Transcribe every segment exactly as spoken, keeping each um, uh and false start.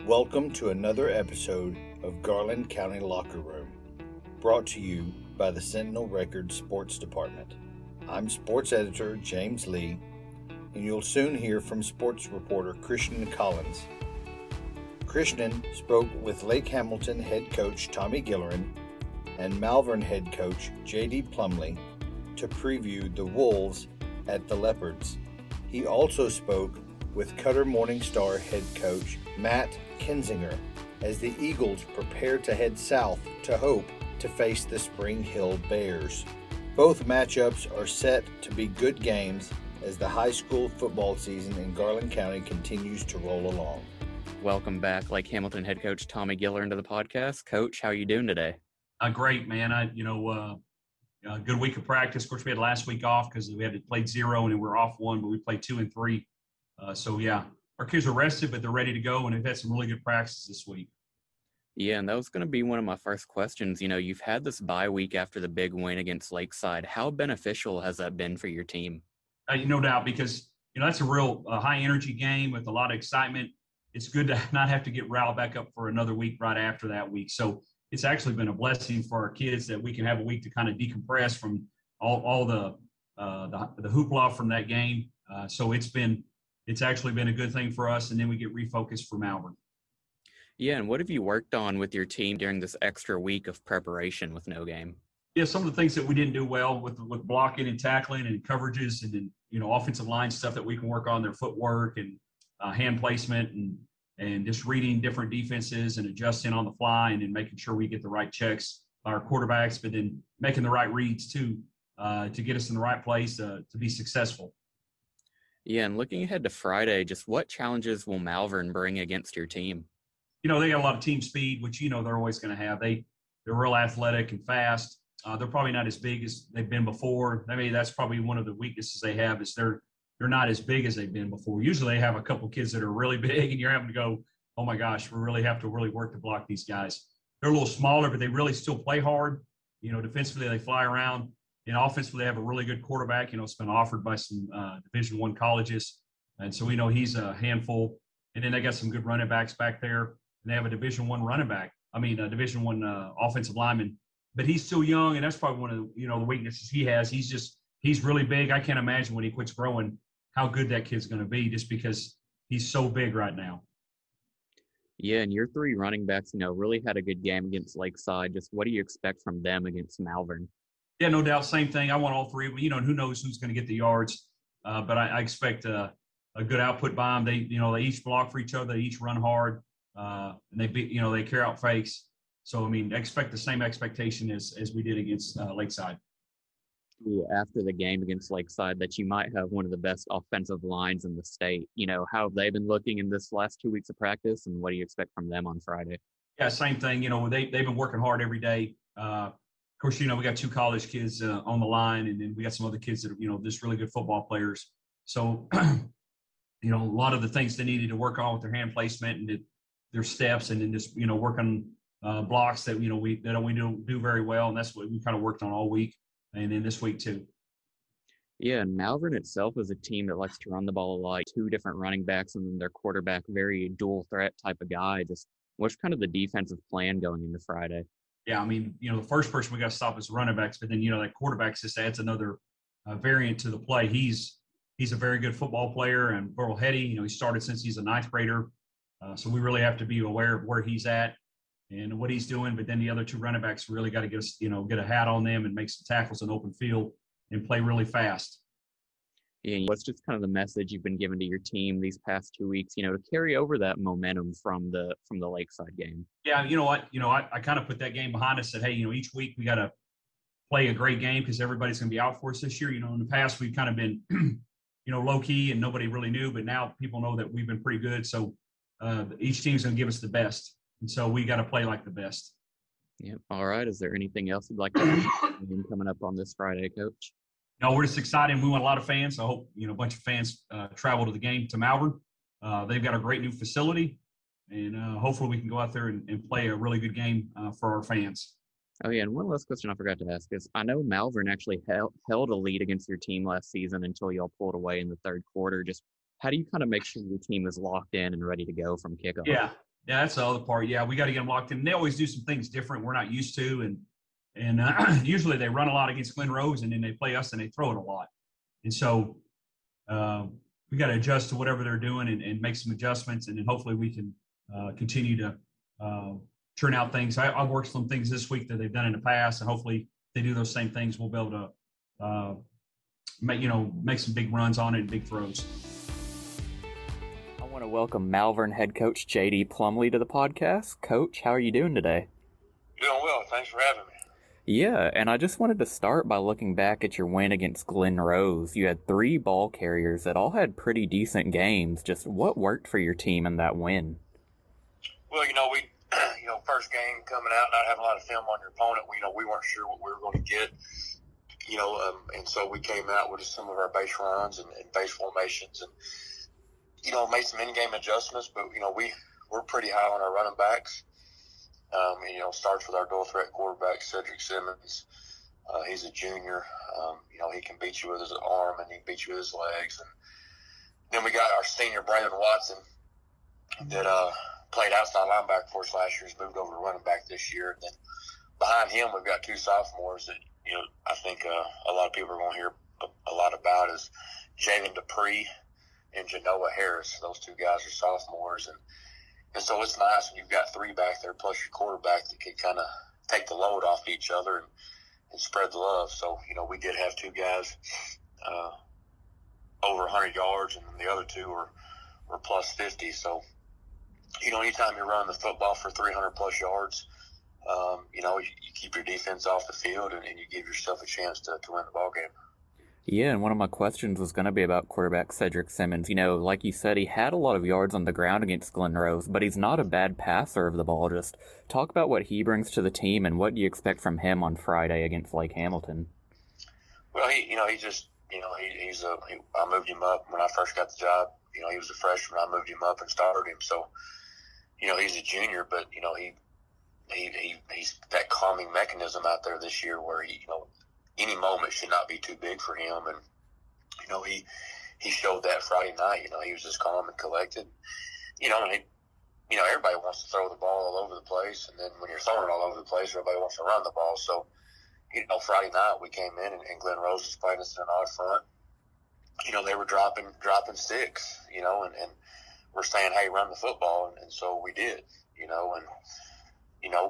Welcome to another episode of Garland County Locker Room, brought to you by the Sentinel Record Sports Department. I'm sports editor James Lee, and you'll soon hear from sports reporter Christian Collins. Christian spoke with Lake Hamilton head coach Tommy Gillerin and Malvern head coach J D Plumley to preview the Wolves at the Leopards. He also spoke with Cutter Morningstar head coach Matt Kinzinger as the Eagles prepare to head south to Hope to face the Spring Hill Bears. Both matchups are set to be good games as the high school football season in Garland County continues to roll along. Welcome back, Lake Hamilton head coach Tommy Gillerin to the podcast. Coach, how are you doing today? Uh, great, man. I, you know, uh, a good week of practice. Of course, we had last week off because we had to play zero and we were off one, but we played two and three. Uh, so, yeah, our kids are rested, but they're ready to go, and they've had some really good practices this week. Yeah, and that was going to be one of my first questions. You know, you've had this bye week after the big win against Lakeside. How beneficial has that been for your team? Uh, no doubt, because, you know, that's a real uh, high-energy game with a lot of excitement. It's good to not have to get riled back up for another week right after that week. So it's actually been a blessing for our kids that we can have a week to kind of decompress from all, all the, uh, the the hoopla from that game. Uh, so it's been it's actually been a good thing for us, and then we get refocused for Malvern. Yeah, and what have you worked on with your team during this extra week of preparation with no game? Yeah, some of the things that we didn't do well with with blocking and tackling and coverages, and then, you know, offensive line stuff that we can work on, their footwork and uh, hand placement, and and just reading different defenses and adjusting on the fly, and then making sure we get the right checks by our quarterbacks, but then making the right reads too uh, to get us in the right place uh, to be successful. Yeah, and looking ahead to Friday, just what challenges will Malvern bring against your team? You know, they got a lot of team speed, which, you know, they're always going to have. They, they're real athletic and fast. Uh, they're probably not as big as they've been before. I mean, that's probably one of the weaknesses they have is they're they're not as big as they've been before. Usually they have a couple kids that are really big, and you're having to go, oh, my gosh, we really have to really work to block these guys. They're a little smaller, but they really still play hard. You know, defensively they fly around. And offensively, they have a really good quarterback. You know, it's been offered by some uh, Division One colleges, and so we know he's a handful. And then they got some good running backs back there, and they have a Division One running back. I mean, a Division One uh, offensive lineman, but he's still young, and that's probably one of the, you know, the weaknesses he has. He's just he's really big. I can't imagine when he quits growing how good that kid's going to be, just because he's so big right now. Yeah, and your three running backs, you know, really had a good game against Lakeside. Just what do you expect from them against Malvern? Yeah, no doubt. Same thing. I want all three. You know, who knows who's going to get the yards, uh, but I, I expect a, a good output by them. They, you know, they each block for each other. They each run hard, uh, and they, be, you know, they carry out fakes. So, I mean, expect the same expectation as as we did against uh, Lakeside. Yeah, after the game against Lakeside, that you might have one of the best offensive lines in the state. You know, how have they been looking in this last two weeks of practice, and what do you expect from them on Friday? Yeah, same thing. You know, they they've been working hard every day. Uh, Of course, you know, we got two college kids uh, on the line, and then we got some other kids that are, you know, just really good football players. So, you know, a lot of the things they needed to work on with their hand placement and their steps, and then just, you know, work on uh, blocks that, you know, we that we don't do very well. And that's what we kind of worked on all week, and then this week too. Yeah, and Malvern itself is a team that likes to run the ball a lot. Two different running backs, and then their quarterback, very dual threat type of guy. Just what's kind of the defensive plan going into Friday? Yeah, I mean, you know, the first person we got to stop is running backs, but then, you know, that quarterback just adds another uh, variant to the play. He's he's a very good football player and real heady. You know, he started since he's a ninth grader, uh, so we really have to be aware of where he's at and what he's doing. But then the other two running backs really got to get us, you know, get a hat on them and make some tackles in open field and play really fast. Yeah, what's just kind of the message you've been given to your team these past two weeks, you know, to carry over that momentum from the from the Lakeside game? Yeah, you know what? You know, I, I kind of put that game behind us, said, hey, you know, each week we got to play a great game because everybody's going to be out for us this year. You know, in the past we've kind of been, you know, low-key and nobody really knew, but now people know that we've been pretty good. So uh, each team's going to give us the best, and so we got to play like the best. Yeah. All right. Is there anything else you'd like to add coming up on this Friday, Coach? No, we're just excited. We want a lot of fans. I hope, you know, a bunch of fans uh, travel to the game to Malvern. Uh, they've got a great new facility, and uh, hopefully we can go out there and, and play a really good game uh, for our fans. Oh, yeah, and one last question I forgot to ask is, I know Malvern actually held, held a lead against your team last season until y'all pulled away in the third quarter. Just how do you kind of make sure your team is locked in and ready to go from kickoff? Yeah, Yeah, that's the other part. Yeah, we got to get them locked in. And they always do some things different we're not used to, and and uh, usually they run a lot against Glen Rose, and then they play us and they throw it a lot. And so uh, we got to adjust to whatever they're doing and, and make some adjustments, and then hopefully we can uh, continue to uh, turn out things. I, I've worked some things this week that they've done in the past, and hopefully they do those same things. We'll be able to uh, make you know make some big runs on it and big throws. I want to welcome Malvern head coach J D Plumlee to the podcast. Coach, how are you doing today? Doing well. Thanks for having me. Yeah, and I just wanted to start by looking back at your win against Glen Rose. You had three ball carriers that all had pretty decent games. Just what worked for your team in that win? Well, you know, we, you know, first game coming out, not having a lot of film on your opponent, we, you know, we weren't sure what we were going to get, you know, um, and so we came out with just some of our base runs and, and base formations and, you know, made some in-game adjustments, but, you know, we, we're pretty high on our running backs. Um, and, you know, starts with our dual threat quarterback, Cedric Simmons. Uh, he's a junior. Um, you know, he can beat you with his arm and he can beat you with his legs. And then we got our senior, Brandon Watson, that uh, played outside linebacker for us last year. He's moved over to running back this year. And then behind him, we've got two sophomores that, you know, I think uh, a lot of people are going to hear a, a lot about is Jalen Dupree and Genoa Harris. Those two guys are sophomores. And And so it's nice when you've got three back there plus your quarterback that can kind of take the load off each other and, and spread the love. So, you know, we did have two guys uh, over one hundred yards, and then the other two were, were plus fifty. So, you know, anytime you're running the football for three hundred plus yards, um, you know, you, you keep your defense off the field and, and you give yourself a chance to, to win the ball game. Yeah, and one of my questions was going to be about quarterback Cedric Simmons. You know, like you said, he had a lot of yards on the ground against Glen Rose, but he's not a bad passer of the ball. Just talk about what he brings to the team and what do you expect from him on Friday against Lake Hamilton. Well, he, you know, he just, you know, he, he's a, he, I moved him up when I first got the job. You know, he was a freshman. I moved him up and started him. So, you know, he's a junior, but, you know, he, he, he he's that calming mechanism out there this year where he, you know, any moment should not be too big for him. And, you know, he, he showed that Friday night. You know, he was just calm and collected. You know, and he, you know, everybody wants to throw the ball all over the place. And then when you're throwing it all over the place, everybody wants to run the ball. So, you know, Friday night we came in and, and Glen Rose was playing us in an odd front. You know, they were dropping, dropping sticks, you know, and, and we're saying, hey, run the football. And, and so we did, you know, and, you know,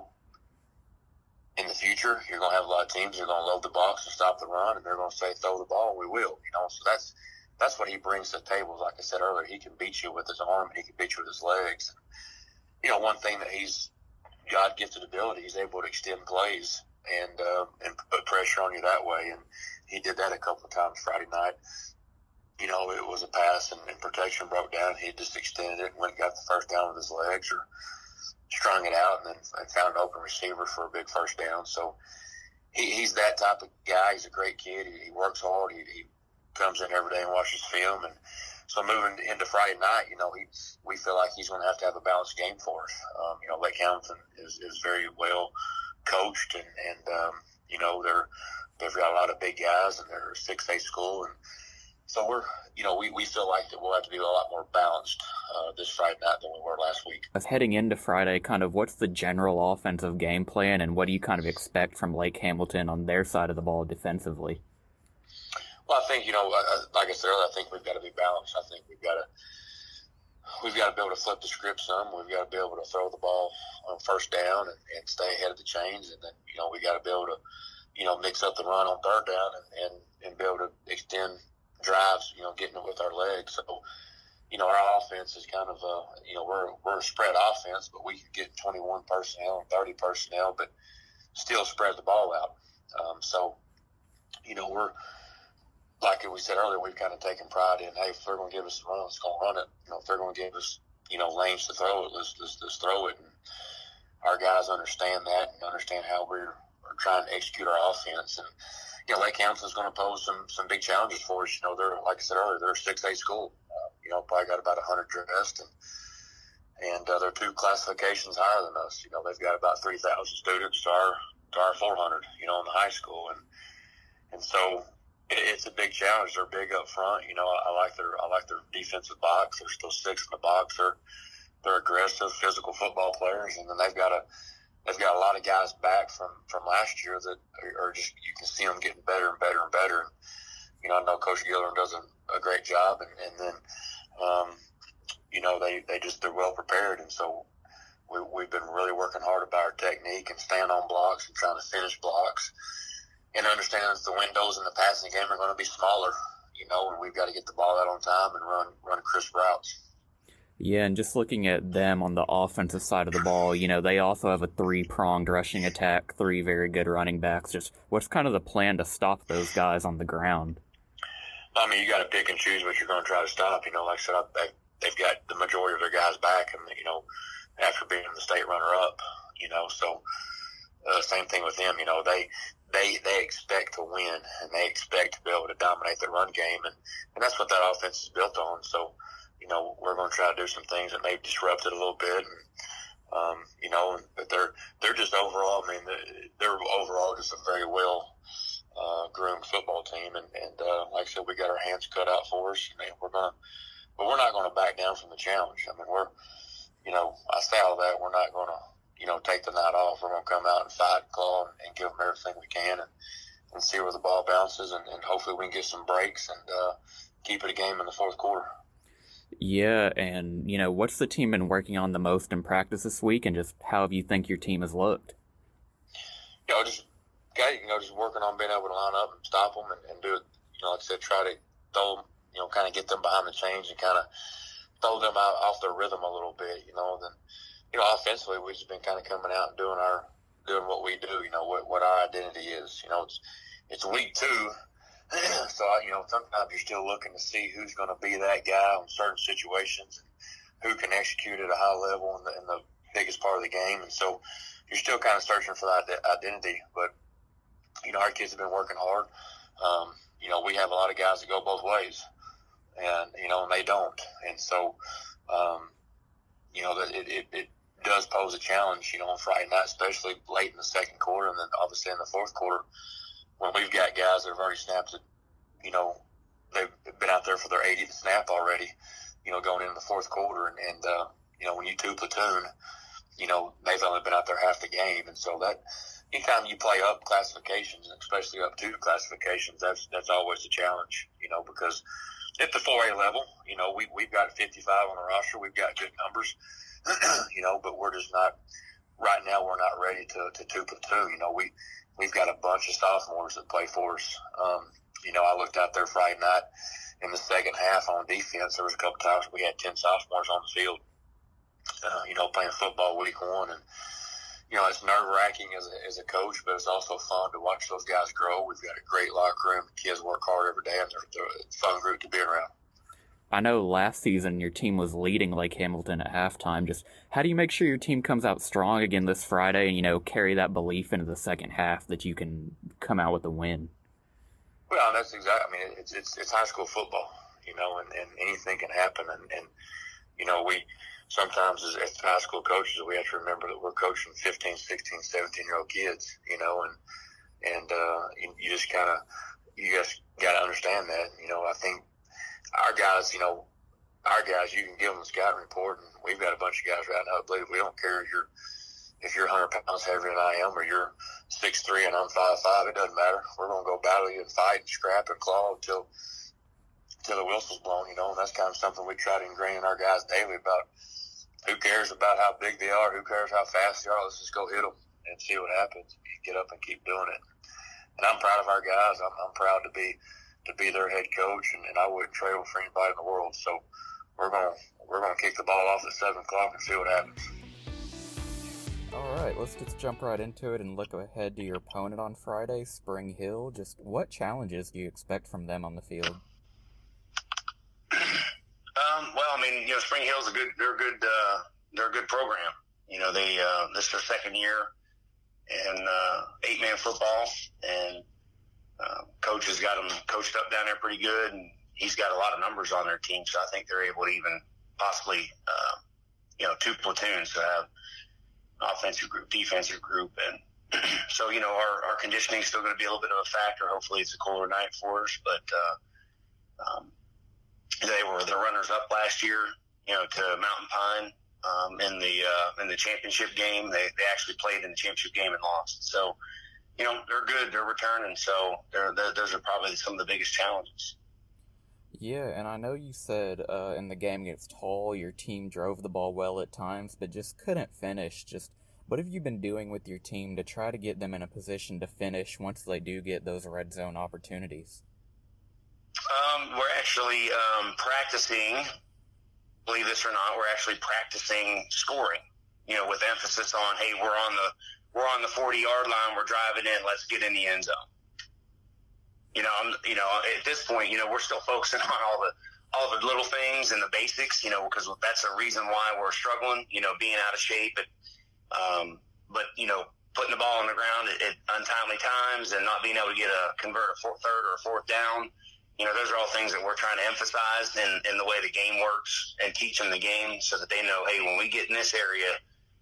in the future, you're going to have a lot of teams that are going to load the box and stop the run, and they're going to say, throw the ball, and we will. You know, so that's that's what he brings to the table. Like I said earlier, he can beat you with his arm, and he can beat you with his legs. You know, one thing that he's God-gifted ability, he's able to extend plays and uh, and put pressure on you that way, and he did that a couple of times Friday night. You know, it was a pass, and, and protection broke down. He just extended it and went and got the first down with his legs, or strung it out and then and found an open receiver for a big first down. So he, he's that type of guy. He's a great kid. He, he works hard. He, he comes in every day and watches film. And so moving into Friday night, you know, he, we feel like he's going to have to have a balanced game for us. Um, you know, Lake Hamilton is, is very well coached and, and um, you know, they're, they've got a lot of big guys and they're a six A school. And so we're, you know, we, we feel like that we'll have to be a lot more balanced uh, this Friday night than we were last week. As heading into Friday, kind of what's the general offensive game plan and what do you kind of expect from Lake Hamilton on their side of the ball defensively? Well, I think, you know, uh, like I said earlier, I think we've got to be balanced. I think we've got to we've got to be able to flip the script some. We've got to be able to throw the ball on first down and, and stay ahead of the chains. And then, you know, we got to be able to, you know, mix up the run on third down and, and, and be able to extend drives, you know, getting it with our legs. So, you know, our offense is kind of, uh, you know, we're we're a spread offense, but we could get twenty-one personnel and thirty personnel, but still spread the ball out. Um, so, you know, we're, like we said earlier, we've kind of taken pride in, hey, if they're going to give us a run, let's go run it. You know, if they're going to give us, you know, lanes to throw it, let's, let's, let's throw it. And our guys understand that and understand how we're, we're trying to execute our offense. And, you know, Lake Hamilton's going to pose some some big challenges for us. You know, they're, like I said earlier, they're a six A school. Uh, you know, probably got about one hundred dressed, and and uh, they're two classifications higher than us. You know, they've got about three thousand students to our to our four hundred. You know, in the high school, and and so it, it's a big challenge. They're big up front. You know, I, I like their I like their defensive box. There's still six in the box. They're they're aggressive, physical football players, and then they've got a they've got a lot of guys back from, from last year that are, are just you can see them getting better and better and better. You know, I know Coach Gilliam does a, a great job, and, and then um, you know they, they just they're well prepared, and so we, we've been really working hard about our technique and staying on blocks and trying to finish blocks, and understanding that the windows in the passing game are going to be smaller. You know, and we've got to get the ball out on time and run run crisp routes. Yeah, and just looking at them on the offensive side of the ball, you know, they also have a three-pronged rushing attack, three very good running backs. Just what's kind of the plan to stop those guys on the ground? I mean, you got to pick and choose what you're going to try to stop. You know, like I said, they, they've got the majority of their guys back, and you know, after being the state runner-up, you know, so uh, same thing with them. You know, they they they expect to win, and they expect to be able to dominate the run game, and and that's what that offense is built on. So, you know, we're going to try to do some things that may disrupt it a little bit, and um, you know, but they're they're just overall. I mean, they're overall just a very well uh, groomed football team, and and uh, like I said, we got our hands cut out for us, and we're gonna, but we're not going to back down from the challenge. I mean, we're, you know, I say all that, we're not going to, you know, take the night off. We're going to come out and fight and claw and, and give them everything we can, and, and see where the ball bounces, and, and hopefully we can get some breaks and uh, keep it a game in the fourth quarter. Yeah, and, you know, what's the team been working on the most in practice this week, and just how have you think your team has looked? You know, just, you know, just working on being able to line up and stop them and, and do it, you know, like I said, try to throw them, you know, kind of get them behind the chains and kind of throw them out off their rhythm a little bit, you know. Then, you know, offensively, we've just been kind of coming out and doing our, doing what we do, you know, what, what our identity is. You know, it's, it's week two. So, you know, sometimes you're still looking to see who's going to be that guy in certain situations, and who can execute at a high level in the, in the biggest part of the game. And so you're still kind of searching for that identity. But, you know, our kids have been working hard. Um, you know, we have a lot of guys that go both ways, and, you know, and they don't. And so, um, you know, it, it, it does pose a challenge, you know, on Friday night, especially late in the second quarter, and then obviously in the fourth quarter, when we've got guys that have already snapped it, you know, they've been out there for their eightieth snap already, you know, going into the fourth quarter. And, and uh, you know, when you two platoon, you know, they've only been out there half the game. And so that, anytime you play up classifications, and especially up two classifications, that's that's always a challenge, you know, because at the four A level, you know, we, we've got fifty-five on the roster. We've got good numbers, you know, but we're just not, right now we're not ready to, to two platoon. You know, we, We've got a bunch of sophomores that play for us. Um, you know, I looked out there Friday night in the second half on defense. There was a couple times we had ten sophomores on the field, uh, you know, playing football week one. And, you know, it's nerve-wracking as a, as a coach, but it's also fun to watch those guys grow. We've got a great locker room. The kids work hard every day, and they're, they're a fun group to be around. I know last season your team was leading Lake Hamilton at halftime. Just how do you make sure your team comes out strong again this Friday and, you know, carry that belief into the second half that you can come out with a win? Well, that's exactly, I mean, it's it's, it's high school football, you know, and, and anything can happen. And, and, you know, we sometimes as, as high school coaches, we have to remember that we're coaching fifteen, sixteen, seventeen-year-old kids, you know, and, and uh, you, you just kind of, you just got to understand that, you know. I think our guys, you know, our guys, you can give them a scouting report, and we've got a bunch of guys right now. I believe we don't care if you're if you're one hundred pounds heavier than I am, or you're six three and I'm five five. It doesn't matter. We're gonna go battle you and fight and scrap and claw until until the whistle's blown. You know, and that's kind of something we try to ingrain in our guys daily. About who cares about how big they are, who cares how fast they are. Let's just go hit them and see what happens. You get up and keep doing it. And I'm proud of our guys. I'm, I'm proud to be. to be their head coach, and, and I wouldn't trade for anybody in the world. So we're gonna we're gonna kick the ball off at seven o'clock and see what happens. All right, let's just jump right into it and look ahead to your opponent on Friday, Spring Hill. Just what challenges do you expect from them on the field? Um, well, I mean, you know, Spring Hill's a good they're a good uh, they're a good program. You know, they uh, this is their second year in uh, eight man football, and Uh, coach has got them coached up down there pretty good, and he's got a lot of numbers on their team, so I think they're able to even possibly, uh, you know, two platoons to have offensive group, defensive group. And so, you know, our, our conditioning is still going to be a little bit of a factor. Hopefully it's a cooler night for us, but uh, um, they were the runners-up last year, you know, to Mountain Pine. um, in the uh, in the championship game. They they actually played in the championship game and lost. So, you know, they're good. They're returning. So they're, they're, those are probably some of the biggest challenges. Yeah, and I know you said uh, in the game against Hull, your team drove the ball well at times, but just couldn't finish. Just what have you been doing with your team to try to get them in a position to finish once they do get those red zone opportunities? Um, we're actually um, practicing, believe this or not, we're actually practicing scoring, you know, with emphasis on, hey, we're on the we're on the forty-yard line, we're driving in, let's get in the end zone. You know, I'm, you know, at this point, you know, we're still focusing on all the all the little things and the basics, you know, because that's a reason why we're struggling, you know, being out of shape. And, um, but, you know, putting the ball on the ground at, at untimely times and not being able to get a convert a fourth, third or a fourth down, you know, those are all things that we're trying to emphasize in, in the way the game works and teach them the game so that they know, hey, when we get in this area,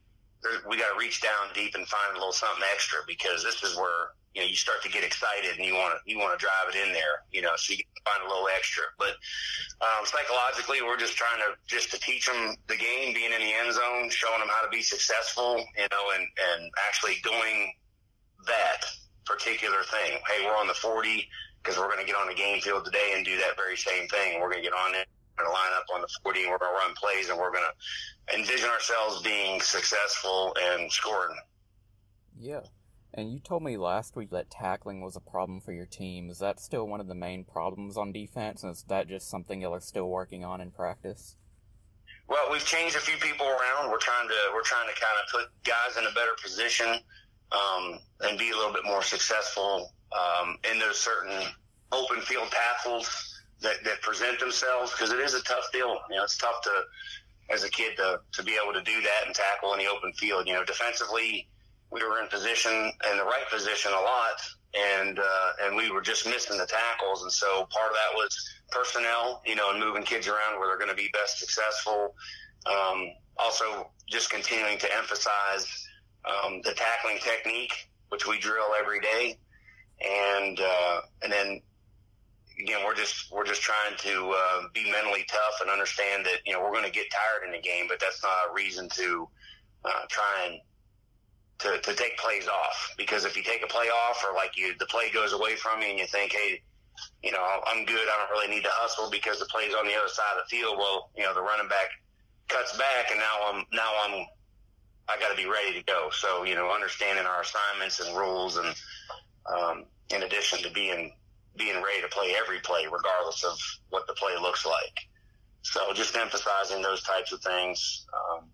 we got to reach down deep and find a little something extra because this is where, you know, you start to get excited and you want to, you want to drive it in there, you know, so you can find a little extra. But um, psychologically, we're just trying to, just to teach them the game, being in the end zone, showing them how to be successful, you know, and, and actually doing that particular thing. Hey, we're on the forty because we're going to get on the game field today and do that very same thing. We're going to get on it, we're going to line up on the forty, and we're going to run plays, and we're going to envision ourselves being successful and scoring. Yeah. And you told me last week that tackling was a problem for your team. Is that still one of the main problems on defense, and is that just something y'all are still working on in practice? Well, we've changed a few people around. We're trying to we're trying to kind of put guys in a better position um, and be a little bit more successful um, in those certain open field tackles that, that present themselves, because it is a tough deal. You know, it's tough to as a kid to to be able to do that and tackle in the open field. You know, defensively, we were in position, in the right position a lot, and uh, and we were just missing the tackles. And so part of that was personnel, you know, and moving kids around where they're going to be best successful. Um, also, just continuing to emphasize um, the tackling technique, which we drill every day, and uh, and then again, we're just we're just trying to uh, be mentally tough and understand that, you know, we're going to get tired in the game, but that's not a reason to uh, try and To, to take plays off, because if you take a play off or like you, the play goes away from you and you think, hey, you know, I'm good, I don't really need to hustle because the play's on the other side of the field. Well, you know, the running back cuts back and now I'm, now I'm, I got to be ready to go. So, you know, understanding our assignments and rules and, um, in addition to being, being ready to play every play regardless of what the play looks like. So just emphasizing those types of things. Um,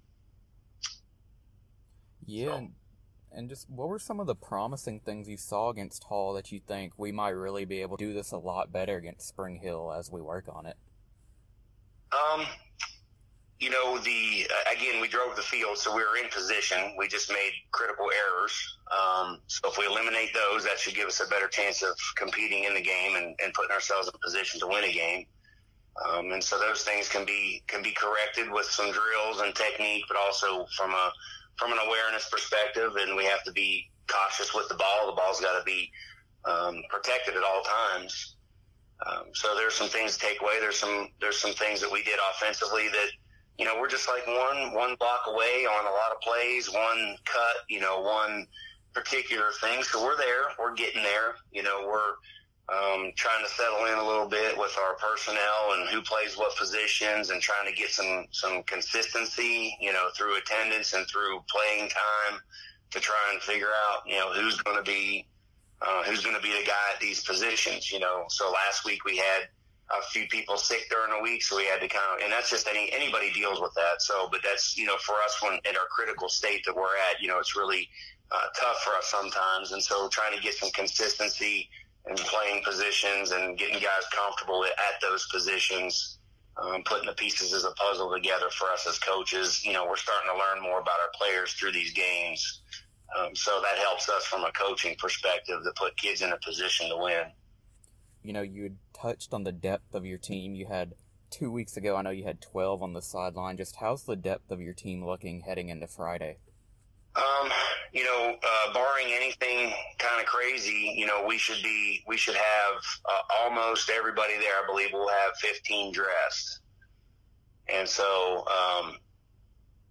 yeah. So. And just what were some of the promising things you saw against Hull that you think we might really be able to do this a lot better against Spring Hill as we work on it? Um, you know, the again, we drove the field, so we were in position. We just made critical errors. Um, so if we eliminate those, that should give us a better chance of competing in the game and, and putting ourselves in position to win a game. Um, and so those things can be can be corrected with some drills and technique, but also from a from an awareness perspective, and we have to be cautious with the ball. The ball's got to be um, protected at all times. Um, so there's some things to take away. There's some there's some things that we did offensively that, you know, we're just like one one block away on a lot of plays, one cut, you know, one particular thing. So we're there. We're getting there. You know, we're um, trying to settle in a little bit with our personnel and who plays what positions and trying to get some, some consistency, you know, through attendance and through playing time to try and figure out, you know, who's going to be, uh, who's going to be the guy at these positions, you know. So last week we had a few people sick during the week, so we had to kind of, and that's just any, anybody deals with that. So, but that's, you know, for us when in our critical state that we're at, you know, it's really uh, tough for us sometimes. And so trying to get some consistency and playing positions and getting guys comfortable at those positions, um, putting the pieces as a puzzle together for us as coaches. You know, we're starting to learn more about our players through these games. Um, so that helps us from a coaching perspective to put kids in a position to win. You know, you had touched on the depth of your team. You had two weeks ago, I know you had twelve on the sideline. Just how's the depth of your team looking heading into Friday? Um, you know, uh, barring anything kind of crazy, you know, we should be, we should have uh, almost everybody there. I believe we'll have fifteen dressed. And so, um,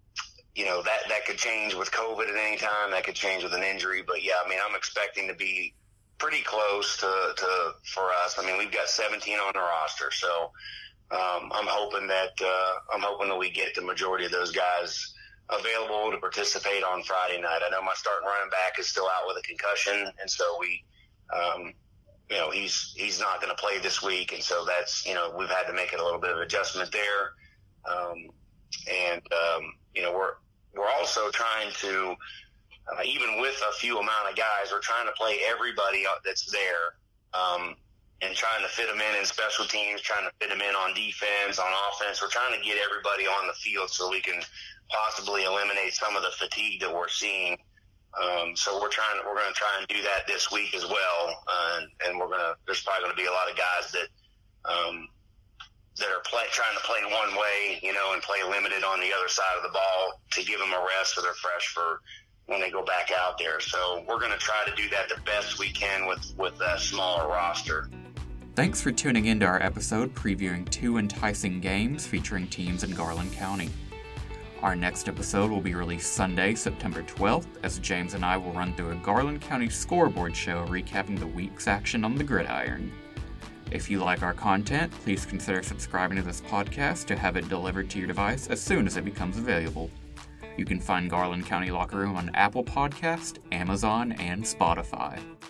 you know, that, that could change with COVID at any time. That could change with an injury. But, yeah, I mean, I'm expecting to be pretty close to, to for us. I mean, we've got seventeen on the roster. So um, I'm hoping that uh, I'm hoping that we get the majority of those guys available to participate on Friday night. I know my starting running back is still out with a concussion, and so we, um, you know, he's he's not going to play this week, and so that's, you know, we've had to make it a little bit of adjustment there, um, and um, you know, we're we're also trying to, uh, even with a few amount of guys, we're trying to play everybody that's there, um, and trying to fit them in in special teams, trying to fit them in on defense, on offense. We're trying to get everybody on the field so we can possibly eliminate some of the fatigue that we're seeing. Um, so we're trying, we're going to try and do that this week as well. Uh, and, and we're going to, there's probably going to be a lot of guys that, um, that are play, trying to play one way, you know, and play limited on the other side of the ball to give them a rest so they're fresh for when they go back out there. So we're going to try to do that the best we can with, with a smaller roster. Thanks for tuning into our episode previewing two enticing games featuring teams in Garland County. Our next episode will be released Sunday, September twelfth, as James and I will run through a Garland County scoreboard show recapping the week's action on the gridiron. If you like our content, please consider subscribing to this podcast to have it delivered to your device as soon as it becomes available. You can find Garland County Locker Room on Apple Podcast, Amazon, and Spotify.